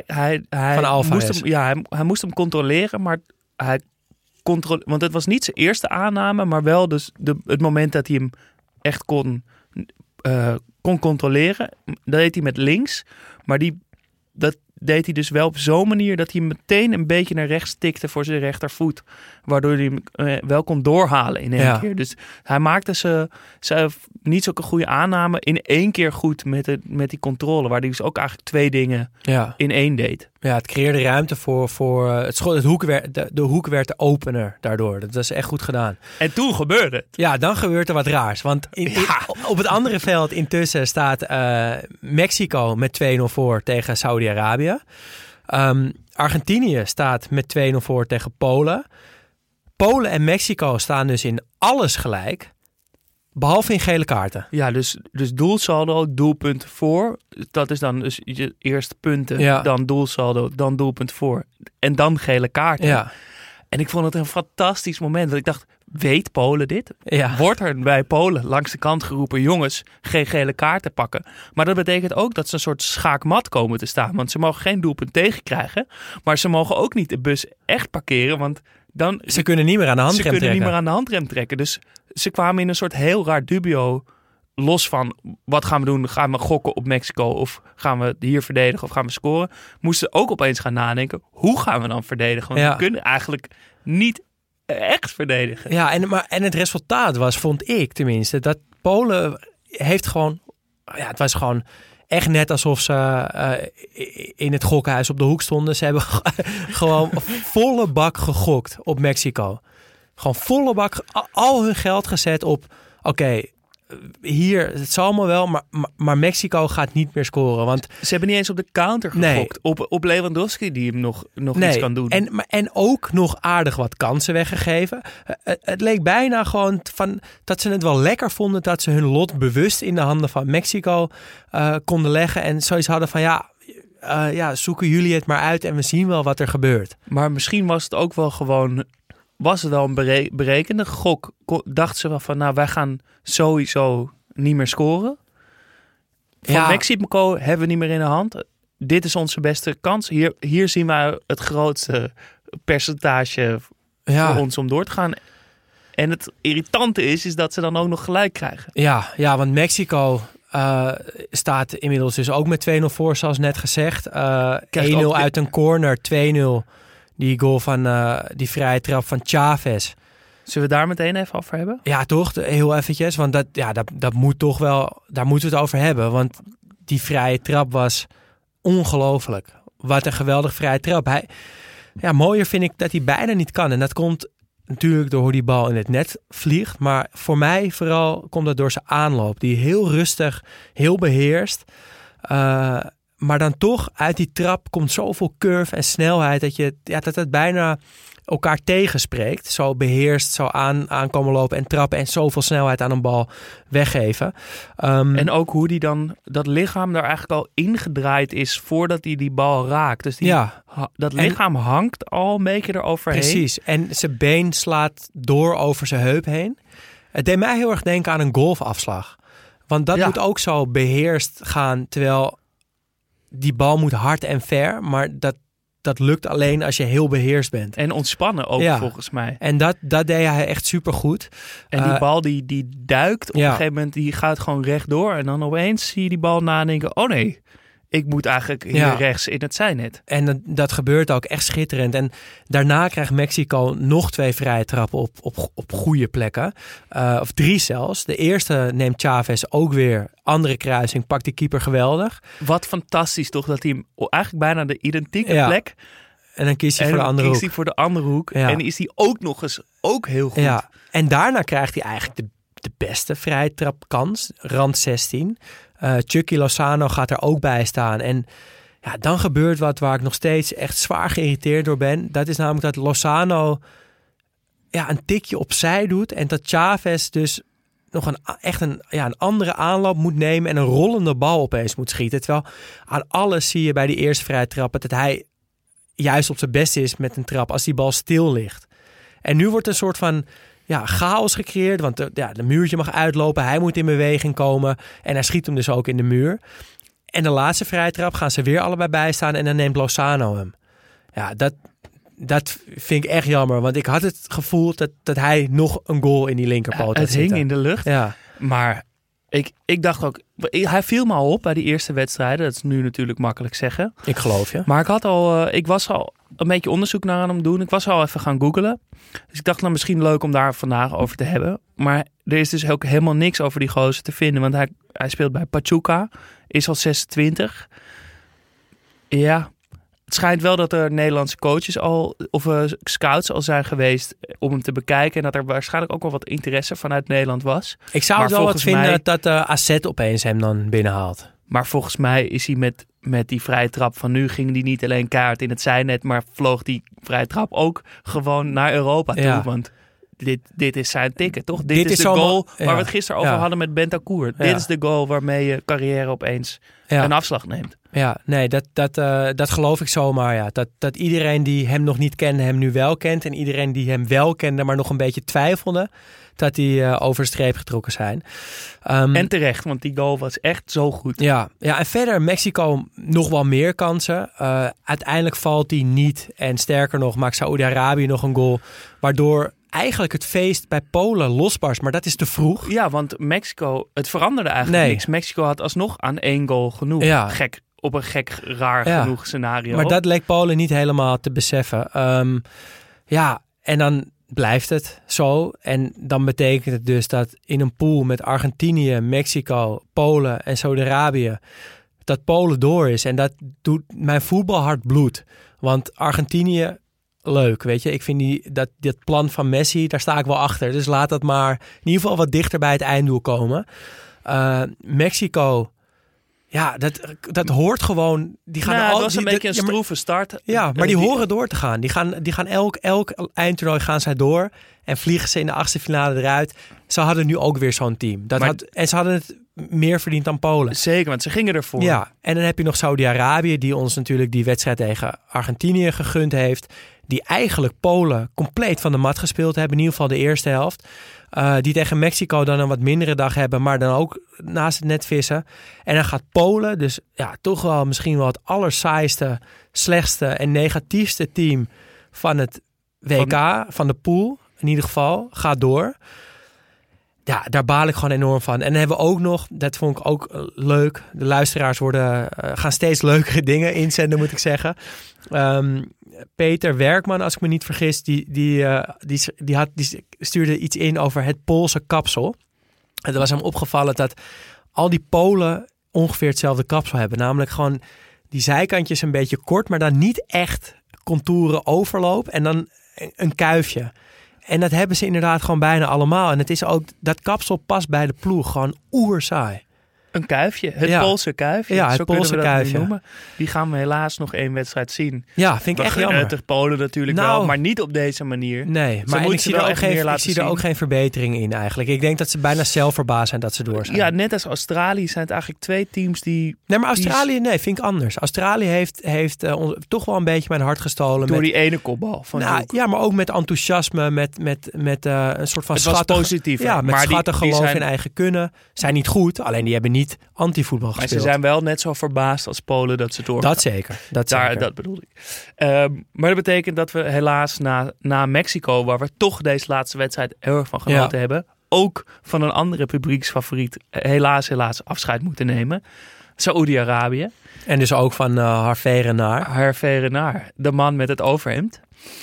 hij moest hem controleren, maar want het was niet zijn eerste aanname, maar wel dus het moment dat hij hem echt kon controleren. Dat deed hij met links, maar dat deed hij dus wel op zo'n manier dat hij meteen een beetje naar rechts tikte voor zijn rechtervoet. Waardoor hij hem wel kon doorhalen in één keer. Dus hij maakte ze niet zulke goede aanname in 1 keer goed met die controle. Waar hij dus ook eigenlijk 2 dingen in 1 deed. Ja, het creëerde ruimte voor de hoek werd de opener daardoor. Dat is echt goed gedaan. En toen gebeurde het. Ja, dan gebeurt er wat raars. Want op het andere veld intussen staat Mexico met 2-0 voor tegen Saudi-Arabië. Argentinië staat met 2-0 voor tegen Polen. Polen en Mexico staan dus in alles gelijk. Behalve in gele kaarten. Ja, dus doelsaldo, doelpunt voor. Dat is dan dus je eerste punten. Dan doelsaldo, dan doelpunt voor. En dan gele kaarten. Ja. En ik vond het een fantastisch moment. Want ik dacht, weet Polen dit? Ja. Wordt er bij Polen langs de kant geroepen, jongens, geen gele kaarten pakken. Maar dat betekent ook dat ze een soort schaakmat komen te staan. Want ze mogen geen doelpunt tegenkrijgen. Maar ze mogen ook niet de bus echt parkeren. Want dan... Ze kunnen niet meer aan de handrem trekken. Dus ze kwamen in een soort heel raar dubio. Los van, wat gaan we doen? Gaan we gokken op Mexico? Of gaan we hier verdedigen? Of gaan we scoren? Moesten ook opeens gaan nadenken. Hoe gaan we dan verdedigen? Want we kunnen eigenlijk niet echt verdedigen. Ja, en het resultaat was, vond ik tenminste, dat Polen heeft gewoon... Ja, het was gewoon echt net alsof ze in het gokkenhuis op de hoek stonden. Ze hebben gewoon volle bak gegokt op Mexico. Gewoon volle bak, al hun geld gezet op... Oké, hier, het zal allemaal wel, maar Mexico gaat niet meer scoren. Want ze hebben niet eens op de counter gegokt. Op Lewandowski die hem nog iets kan doen. En ook nog aardig wat kansen weggegeven. Het leek bijna gewoon van dat ze het wel lekker vonden dat ze hun lot bewust in de handen van Mexico konden leggen. En zoiets hadden van zoeken jullie het maar uit en we zien wel wat er gebeurt. Maar misschien was het ook wel gewoon was het wel een berekende gok. Dachten ze wel van, nou, wij gaan sowieso niet meer scoren. Van Mexico hebben we niet meer in de hand. Dit is onze beste kans. Hier zien wij het grootste percentage voor ons om door te gaan. En het irritante is dat ze dan ook nog gelijk krijgen. Ja, want Mexico staat inmiddels dus ook met 2-0 voor, zoals net gezegd. 1-0 uit een corner, 2-0. Die goal van die vrije trap van Chavez. Zullen we daar meteen even over hebben? Ja, toch? Heel eventjes. Want dat moet toch wel... Daar moeten we het over hebben. Want die vrije trap was ongelooflijk. Wat een geweldig vrije trap. Mooier vind ik dat hij bijna niet kan. En dat komt natuurlijk door hoe die bal in het net vliegt. Maar voor mij vooral komt dat door zijn aanloop. Die heel rustig, heel beheerst. Maar dan toch uit die trap komt zoveel curve en snelheid dat het bijna elkaar tegenspreekt. Zo beheerst, zo aankomen lopen en trappen en zoveel snelheid aan een bal weggeven. En ook hoe die dan dat lichaam daar eigenlijk al ingedraaid is voordat hij die bal raakt. Dus dat lichaam hangt al een beetje eroverheen. Precies. En zijn been slaat door over zijn heup heen. Het deed mij heel erg denken aan een golfafslag. Want dat moet ook zo beheerst gaan, terwijl die bal moet hard en ver, maar dat lukt alleen als je heel beheerst bent. En ontspannen ook, volgens mij. En dat deed hij echt supergoed. En die bal die duikt op een gegeven moment, die gaat gewoon rechtdoor. En dan opeens zie je die bal nadenken, oh nee, ik moet eigenlijk hier rechts in het zijnet. En dat gebeurt ook echt schitterend. En daarna krijgt Mexico nog 2 vrije trappen op goede plekken. Of 3 zelfs. De eerste neemt Chavez ook weer. Andere kruising, pakt die keeper geweldig. Wat fantastisch toch, dat hij hem eigenlijk bijna de identieke plek. En dan kiest hij voor de andere hoek. Hij voor de andere hoek. Ja. En is hij ook nog eens heel goed. Ja. En daarna krijgt hij eigenlijk de beste vrije trapkans. Rand 16. Chucky Lozano gaat er ook bij staan. En dan gebeurt wat waar ik nog steeds echt zwaar geïrriteerd door ben. Dat is namelijk dat Lozano een tikje opzij doet. En dat Chavez dus nog een andere aanloop moet nemen en een rollende bal opeens moet schieten. Terwijl aan alles zie je bij die eerste vrije trappen dat hij juist op zijn best is met een trap als die bal stil ligt. En nu wordt een soort van chaos gecreëerd, want de muurtje mag uitlopen, hij moet in beweging komen en hij schiet hem dus ook in de muur. En de laatste vrije trap gaan ze weer allebei bijstaan en dan neemt Lozano hem. Ja, dat vind ik echt jammer, want ik had het gevoel dat hij nog een goal in die linkerpoot had zitten. Het hing in de lucht, maar ik dacht ook, hij viel me al op bij die eerste wedstrijden. Dat is nu natuurlijk makkelijk zeggen. Ik geloof je. Maar ik was al een beetje onderzoek naar hem doen. Ik was al even gaan googlen. Dus ik dacht misschien leuk om daar vandaag over te hebben. Maar er is dus ook helemaal niks over die gozer te vinden. Want hij speelt bij Pachuca. Is al 26. Ja. Het schijnt wel dat er Nederlandse coaches scouts al zijn geweest om hem te bekijken. En dat er waarschijnlijk ook wel wat interesse vanuit Nederland was. Ik zou het wel wat vinden dat AZ opeens hem dan binnenhaalt. Maar volgens mij is hij met die vrije trap van nu ging die niet alleen kaart in het zijnet, maar vloog die vrije trap ook gewoon naar Europa toe. Want dit is zijn ticket, toch? Dit is de goal waar we het gisteren over hadden met Bentancur. Dit is de goal waarmee je carrière opeens een afslag neemt. Ja, nee, dat geloof ik zomaar. Ja. Dat iedereen die hem nog niet kende, hem nu wel kent. En iedereen die hem wel kende, maar nog een beetje twijfelde, dat die over de streep getrokken zijn. En terecht, want die goal was echt zo goed. Ja, en verder Mexico nog wel meer kansen. Uiteindelijk valt die niet. En sterker nog, maakt Saoedi-Arabië nog een goal, waardoor eigenlijk het feest bij Polen losbarst, maar dat is te vroeg. Ja, want Mexico, het veranderde eigenlijk niks. Mexico had alsnog aan 1 goal genoeg. Ja. Op een raar genoeg scenario. Maar dat leek Polen niet helemaal te beseffen. En dan blijft het zo. En dan betekent het dus dat in een pool met Argentinië, Mexico, Polen en Saudi-Arabië, dat Polen door is. En dat doet mijn voetbalhart bloed. Want Argentinië, leuk, weet je. Ik vind dit plan van Messi, daar sta ik wel achter. Dus laat dat maar in ieder geval wat dichter bij het einddoel komen. Mexico, dat hoort gewoon. Die gaan het was een beetje een stroeve start. Ja, maar die horen door te gaan. Die gaan elk eindtoernooi gaan zij door en vliegen ze in de 8e finale eruit. Ze hadden nu ook weer zo'n team. En ze hadden het meer verdient dan Polen. Zeker, want ze gingen ervoor. Ja, en dan heb je nog Saudi-Arabië, die ons natuurlijk die wedstrijd tegen Argentinië gegund heeft. Die eigenlijk Polen compleet van de mat gespeeld hebben, in ieder geval de eerste helft. Die tegen Mexico dan een wat mindere dag hebben, maar dan ook naast het net vissen. En dan gaat Polen, dus ja, toch wel misschien wel het allersaaiste, slechtste en negatiefste team van het WK, van de pool in ieder geval, gaat door. Ja, daar baal ik gewoon enorm van. En dan hebben we ook nog, dat vond ik ook leuk, de luisteraars gaan steeds leukere dingen inzenden, moet ik zeggen. Peter Werkman, als ik me niet vergis, die stuurde iets in over het Poolse kapsel. En er was hem opgevallen dat al die Polen ongeveer hetzelfde kapsel hebben. Namelijk gewoon die zijkantjes een beetje kort, maar dan niet echt contouren overloop en dan een kuifje. En dat hebben ze inderdaad gewoon bijna allemaal. En het is ook, dat kapsel past bij de ploeg gewoon oerzaai. Een kuifje, het Poolse kuifje. Ja, het zo Poolse kuifje. Noemen. Die gaan we helaas nog 1 wedstrijd zien. Ja, vind ik echt jammer. Tegen Polen natuurlijk wel, maar niet op deze manier. Nee, maar ik zie er ook geen verbetering in eigenlijk. Ik denk dat ze bijna zelf verbaasd zijn dat ze door zijn. Ja, net als Australië zijn het eigenlijk 2 teams die... Nee, maar Australië, vind ik anders. Australië heeft toch wel een beetje mijn hart gestolen. Door die ene kopbal van ja, maar ook met enthousiasme, met een soort van schattig... positief. Ja, met schattig geloof in eigen kunnen. Zijn niet goed, alleen die hebben niet anti-voetbal gespeeld. Maar ze zijn wel net zo verbaasd als Polen dat ze doorgaan. Dat zeker. Dat bedoel ik. Maar dat betekent dat we helaas na Mexico, waar we toch deze laatste wedstrijd heel erg van genoten hebben, ook van een andere publieksfavoriet helaas afscheid moeten nemen. Saoedi-Arabië. En dus ook van Hervé Renard. Hervé Renard, de man met het overhemd.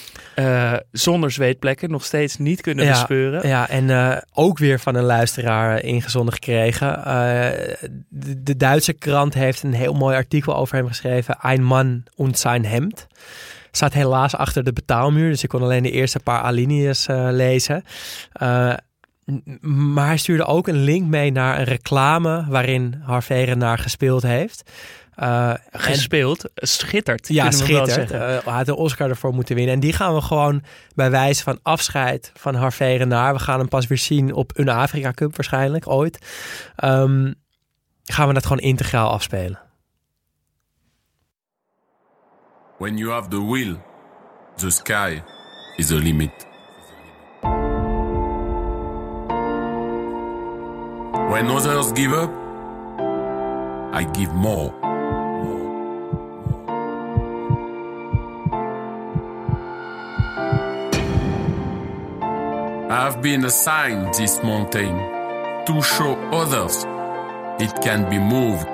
Zonder zweetplekken, nog steeds niet kunnen bespeuren. Ja, en ook weer van een luisteraar ingezonden gekregen. De Duitse krant heeft een heel mooi artikel over hem geschreven. Ein Mann und sein Hemd. Staat helaas achter de betaalmuur, dus ik kon alleen de eerste paar alinea's lezen. Maar hij stuurde ook een link mee naar een reclame waarin Hervé Renard gespeeld heeft. Schittert. Ja, schittert. Hij had een Oscar ervoor moeten winnen. En die gaan we gewoon bij wijze van afscheid van Hervé Renard. We gaan hem pas weer zien op een Afrika Cup waarschijnlijk, ooit. Gaan we dat gewoon integraal afspelen. When you have the will, the sky is the limit. When others give up, I give more. I've been assigned this mountain to show others it can be moved.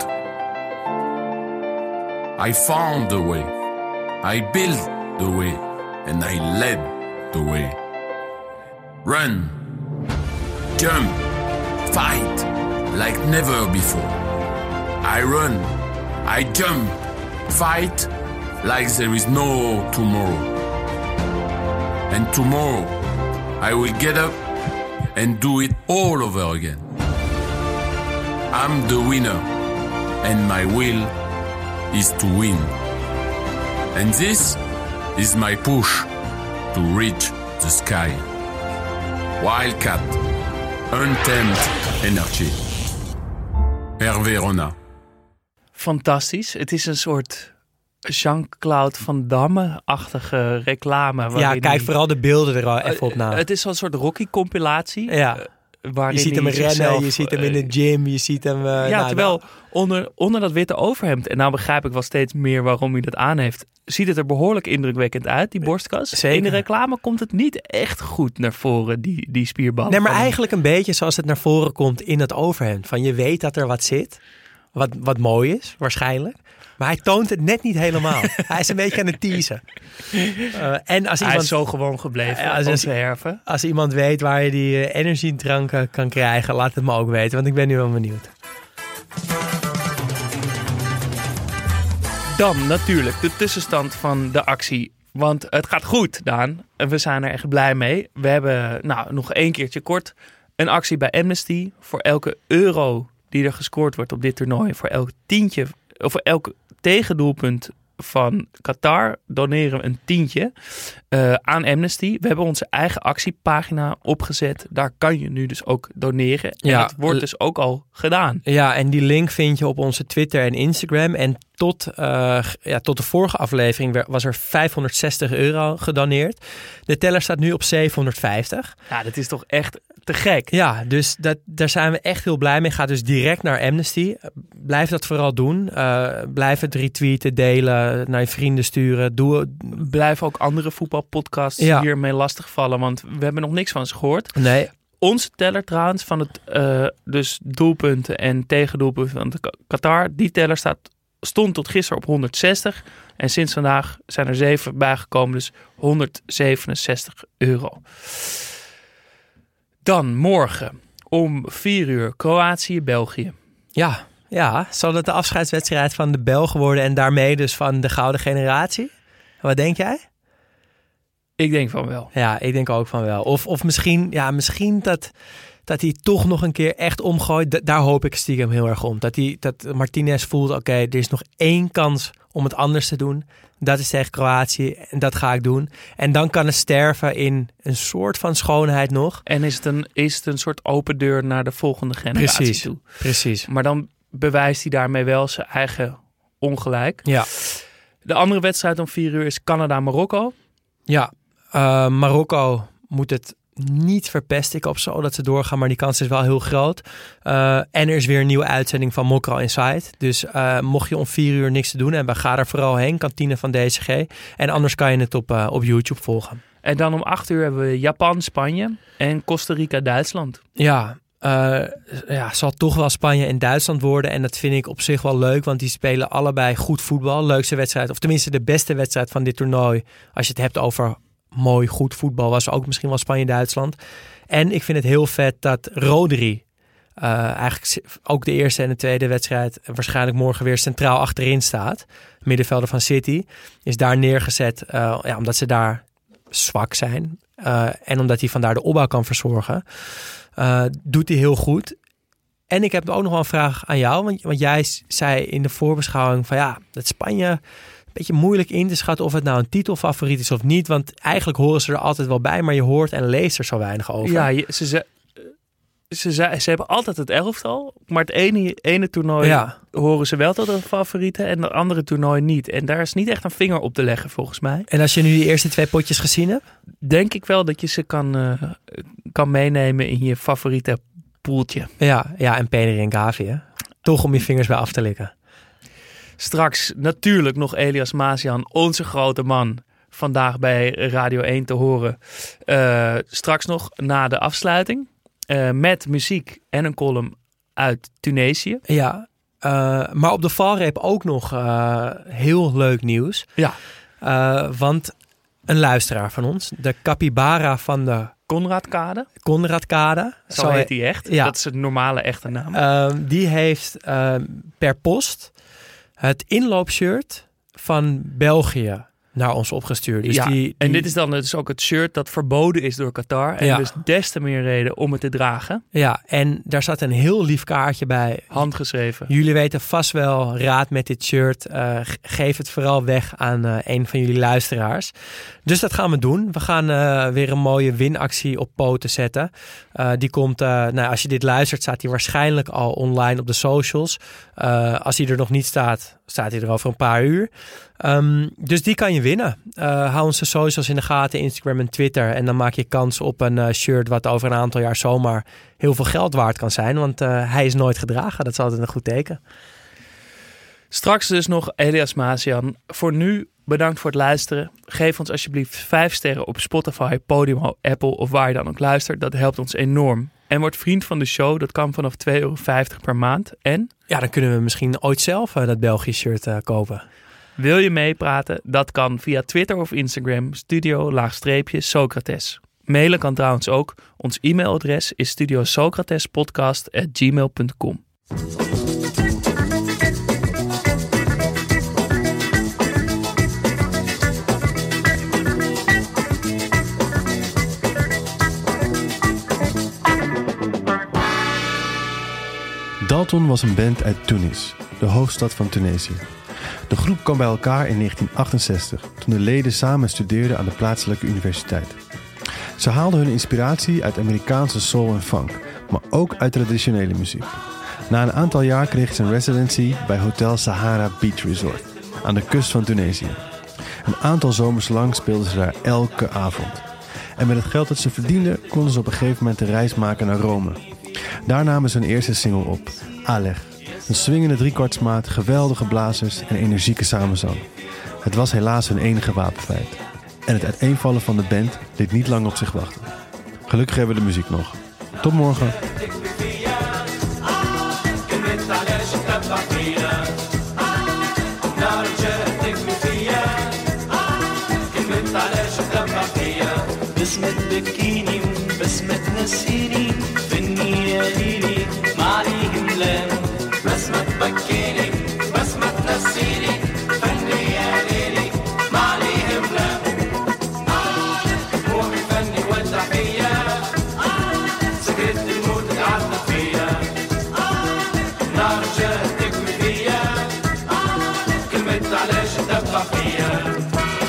I found the way, I built the way, and I led the way. Run, jump, fight like never before. I run, I jump, fight like there is no tomorrow. And tomorrow, I will get up and do it all over again. I'm the winner, and my will is to win. And this is my push to reach the sky. Wildcat, untamed energy. Hervé Renard. Fantastisch. Het is een soort Jean-Claude Van Damme-achtige reclame. Ja, kijk vooral de beelden er al even op na. Het is zo'n soort Rocky-compilatie. Ja. Je ziet hem rennen, je ziet hem in de gym, je ziet hem... terwijl onder dat witte overhemd, en nou begrijp ik wel steeds meer waarom hij dat aan heeft, ziet het er behoorlijk indrukwekkend uit, die borstkas. Zeker. In de reclame komt het niet echt goed naar voren, die spierband. Nee, maar eigenlijk een beetje zoals het naar voren komt in het overhemd. Van je weet dat er wat zit, wat mooi is, waarschijnlijk. Maar hij toont het net niet helemaal. Hij is een beetje aan het teasen. Hij is zo gewoon gebleven. Als iemand weet waar je die energiedranken kan krijgen, laat het me ook weten. Want ik ben nu wel benieuwd. Dan natuurlijk de tussenstand van de actie. Want het gaat goed, Daan. En we zijn er echt blij mee. We hebben nog 1 keertje kort een actie bij Amnesty. Voor elke euro die er gescoord wordt op dit toernooi. Voor elk tientje, of voor elk tegendoelpunt van Qatar doneren we een tientje aan Amnesty. We hebben onze eigen actiepagina opgezet. Daar kan je nu dus ook doneren. En Ja. het wordt dus ook al gedaan. Ja, en die link vind je op onze Twitter en Instagram. En tot de vorige aflevering was er €560 gedoneerd. De teller staat nu op 750. Ja, dat is toch echt te gek. Ja, dus daar zijn we echt heel blij mee. Ga dus direct naar Amnesty. Blijf dat vooral doen. Blijf het retweeten, delen, naar je vrienden sturen. Blijf ook andere voetbalpodcasts hiermee lastigvallen. Want we hebben nog niks van ze gehoord. Nee. Onze teller trouwens van het dus doelpunten en tegendoelpunten van Qatar. Die teller stond tot gisteren op 160. En sinds vandaag zijn er 7 bijgekomen. Dus €167. Dan morgen om 4:00 Kroatië-België. Ja, zal het de afscheidswedstrijd van de Belgen worden en daarmee dus van de gouden generatie? Wat denk jij? Ik denk van wel. Ja, ik denk ook van wel. Of misschien dat hij toch nog een keer echt omgooit. Daar hoop ik stiekem heel erg om. Dat Martinez voelt, oké, er is nog 1 kans om het anders te doen. Dat is tegen Kroatië en dat ga ik doen. En dan kan het sterven in een soort van schoonheid nog. En is het een soort open deur naar de volgende generatie toe. Precies. Maar dan bewijst hij daarmee wel zijn eigen ongelijk. Ja. De andere wedstrijd om 4:00 is Canada-Marokko. Ja, Marokko moet het niet verpesten. Ik hoop zo dat ze doorgaan, maar die kans is wel heel groot. En er is weer een nieuwe uitzending van Mokro Inside. Dus mocht je om 4:00 niks te doen hebben, ga er vooral heen. Kantine van DCG. En anders kan je het op YouTube volgen. En dan om 8:00 hebben we Japan-Spanje en Costa Rica-Duitsland. Ja, zal toch wel Spanje en Duitsland worden. En dat vind ik op zich wel leuk, want die spelen allebei goed voetbal. Leukste wedstrijd, of tenminste de beste wedstrijd van dit toernooi. Als je het hebt over mooi, goed voetbal, was ook misschien wel Spanje-Duitsland. En ik vind het heel vet dat Rodri eigenlijk ook de eerste en de tweede wedstrijd waarschijnlijk morgen weer centraal achterin staat. Middenvelder van City. Is daar neergezet omdat ze daar zwak zijn. En omdat hij vandaar de opbouw kan verzorgen. Doet hij heel goed. En ik heb ook nog wel een vraag aan jou. Want jij zei in de voorbeschouwing van dat Spanje een beetje moeilijk in te schatten of het nou een titelfavoriet is of niet. Want eigenlijk horen ze er altijd wel bij, maar je hoort en leest er zo weinig over. Ja, ze hebben altijd het elftal. Maar het ene toernooi horen ze wel tot de favorieten en het andere toernooi niet. En daar is niet echt een vinger op te leggen volgens mij. En als je nu die eerste 2 potjes gezien hebt? Denk ik wel dat je ze kan meenemen in je favoriete poeltje. Ja, en Pedri en Gavi, hè? Toch om je vingers bij af te likken. Straks natuurlijk nog Elias Mazian, onze grote man, vandaag bij Radio 1 te horen. Straks nog na de afsluiting. Met muziek en een column uit Tunesië. Ja, maar op de valreep ook nog heel leuk nieuws. Ja. Want een luisteraar van ons, de capybara van de Konradkade. Zo heet hij echt. Ja. Dat is een normale echte naam. Die heeft per post het inloopshirt van België naar ons opgestuurd. Dus en dit is dan dus ook het shirt dat verboden is door Qatar. En dus des te meer reden om het te dragen. Ja, en daar zat een heel lief kaartje bij. Handgeschreven. Jullie weten vast wel raad met dit shirt. Geef het vooral weg aan een van jullie luisteraars. Dus dat gaan we doen. We gaan weer een mooie winactie op poten zetten. Die komt, als je dit luistert, staat die waarschijnlijk al online op de socials. Als die er nog niet staat, staat hij er over een paar uur. Dus die kan je winnen. Hou onze socials in de gaten, Instagram en Twitter. En dan maak je kans op een shirt wat over een aantal jaar zomaar heel veel geld waard kan zijn. Want hij is nooit gedragen. Dat is altijd een goed teken. Straks dus nog Elias Mazian. Voor nu bedankt voor het luisteren. Geef ons alsjeblieft 5 sterren op Spotify, Podimo, Apple of waar je dan ook luistert. Dat helpt ons enorm. En word vriend van de show. Dat kan vanaf €2,50 per maand. En? Ja, dan kunnen we misschien ooit zelf dat Belgisch shirt kopen. Wil je meepraten? Dat kan via Twitter of Instagram, studio_Socrates. Mailen kan trouwens ook. Ons e-mailadres is studiosocratespodcast@gmail.com. Dalton was een band uit Tunis, de hoofdstad van Tunesië. De groep kwam bij elkaar in 1968, toen de leden samen studeerden aan de plaatselijke universiteit. Ze haalden hun inspiratie uit Amerikaanse soul en funk, maar ook uit traditionele muziek. Na een aantal jaar kreeg ze een residency bij Hotel Sahara Beach Resort, aan de kust van Tunesië. Een aantal zomers lang speelden ze daar elke avond. En met het geld dat ze verdienden, konden ze op een gegeven moment de reis maken naar Rome. Daar namen ze hun eerste single op, Aleg. Een swingende driekwartsmaat, geweldige blazers en energieke samenzang. Het was helaas hun enige wapenfeit. En het uiteenvallen van de band liet niet lang op zich wachten. Gelukkig hebben we de muziek nog. Tot morgen. بسمة تبكيني وبسمة تنسيني فني يا ليلي ما عليهم لام بسمة تبكيني بسمة تنسيني فني يا ليلي ما عليهم لام روحي فني ولع فيا سكرت الموت تعذب فيا نار جهد تكوي فيا كلمة علاش تدفع فيا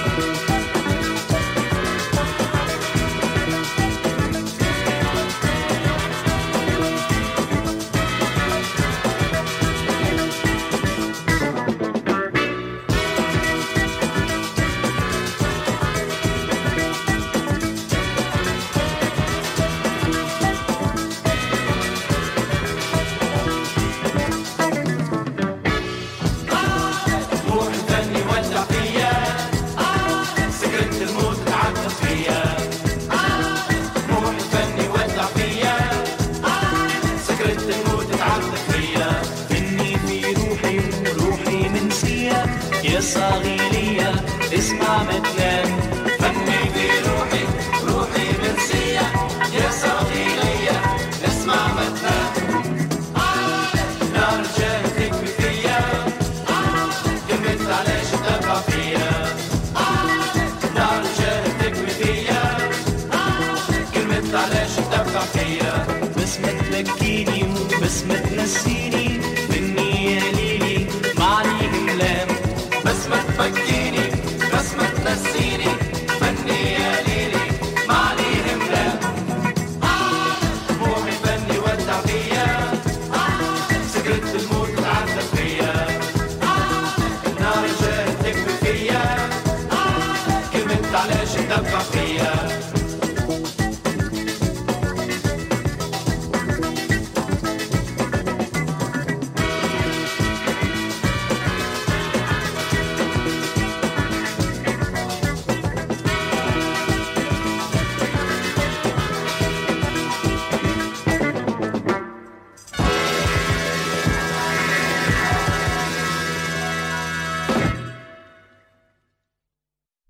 يا صاغيلية اسمع متنام فني في روحي روحي منسية يا صاغيلية اسمع متنام نار جاهتك بفيا كملت علاش تدفع فيا نار جاهتك بفيا كملت علاش تدفع فيا بسمة تبكيني وبسمة تنسيني مني يا ليلي ما عليهم لام بسمة تفكيني بسمة تنسيني فني يا ليلي ما عليهم لام روحي فني ودع فيا سكرت الموت تعذب فيا النار جاهت تكفي فيا كلمة علاش تدفع فيا